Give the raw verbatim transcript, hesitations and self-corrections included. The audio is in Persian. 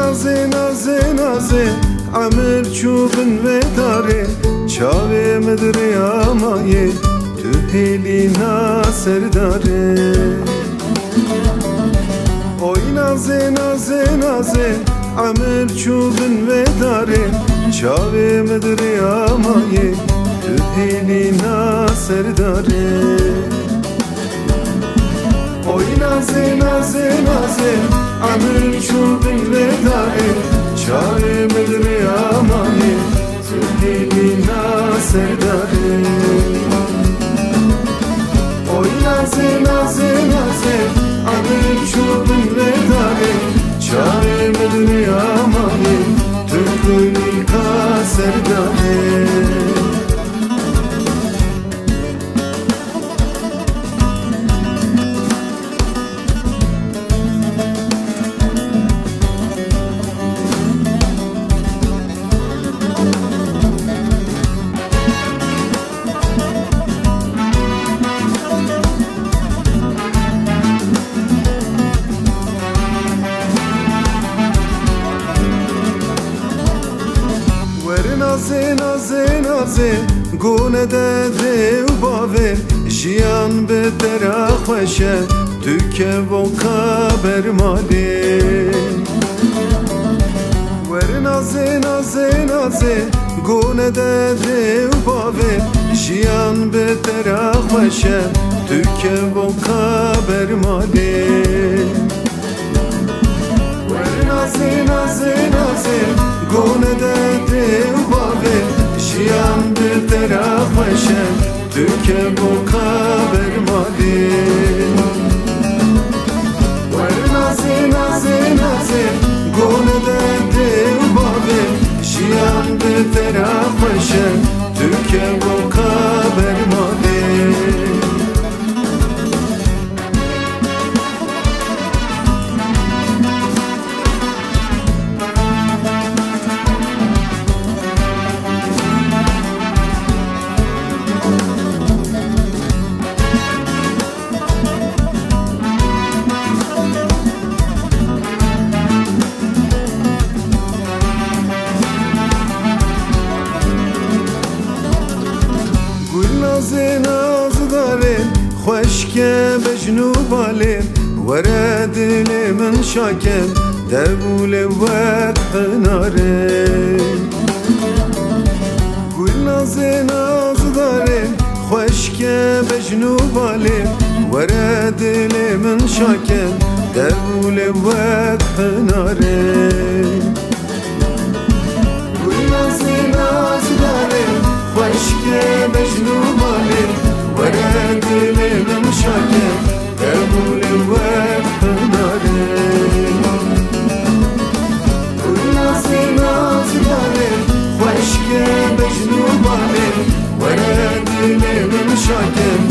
نازه نازه نازه عمر چوبن و داره چاوه مدری آمایه تو هیلی ناصر داره اوی نازه نازه نازه عمر چوبن و داره چاوه مدری آمایه تو هیلی ناصر داره اوی نازه نازه نازه عمر چوبن و داره چاوه مدری آمایه تو هیلی ناصر داره اوی نازه نازه نازه عمر چوبن و داره چاوه مدری آمایه تو هیلی ناصر داره نازه نازه نازه گونه ده و باور جیان به در خوشه تو که وکا برمالی ور نازه نازه نازه گونه ده و باور جیان به در خوشه تو که وکا برمالی ور نازه نازه نازه گونه ده جیان به در خوشه تو که وکا برمالی ور نازه نازه نازه گونه ده و باوه جیان به در خوشه تو که وکا برمالی نازه ناز داره خوشکه بجنو باله وره دل من شاکم دبول وقت ناره گل نازه ناز داره خوشکه بجنو باله وره دل من شاکم دبول وقت ناره گل نازه ناز داره خوشکه بجنو باله وره دل من شاکم دبول وقت ناره گل نازه ناز داره خوشکه بجنو باله وره دل من شاکم